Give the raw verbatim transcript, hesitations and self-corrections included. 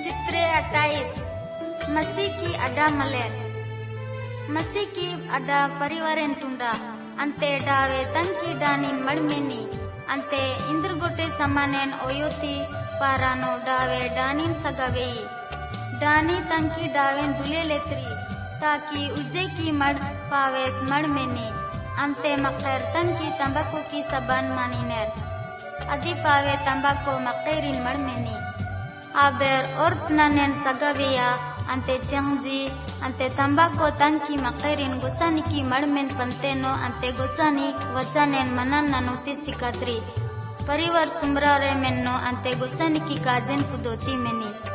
चित्र अट्ठाईस मसीह की अड्डा मलेर मसीह की अड्डा परिवारें टुंडा अंते डावे तंकी डानिन मड़मेनी अंते इंद्रगोटे समानेन ओयोती पारानो डावे डानिन सगावेई डानी तंकी डावेन दुले लेत्री ताकि उज्जे की मड़ पावे मड़मेनी अंते मकर तंकी तंबाकू की सबन मानिनेर अदी पावे तंबाकू मकैरिन मड़मेनी Aber orpnanen sagaveya ante changji ante tambako tanki maqairin gusaniki madmen panteno ante gusani wachanen manan nanuti sikatri परिवार सुमरारे मेन्नो अंते गुसानिकी काजन कुदोती मेनी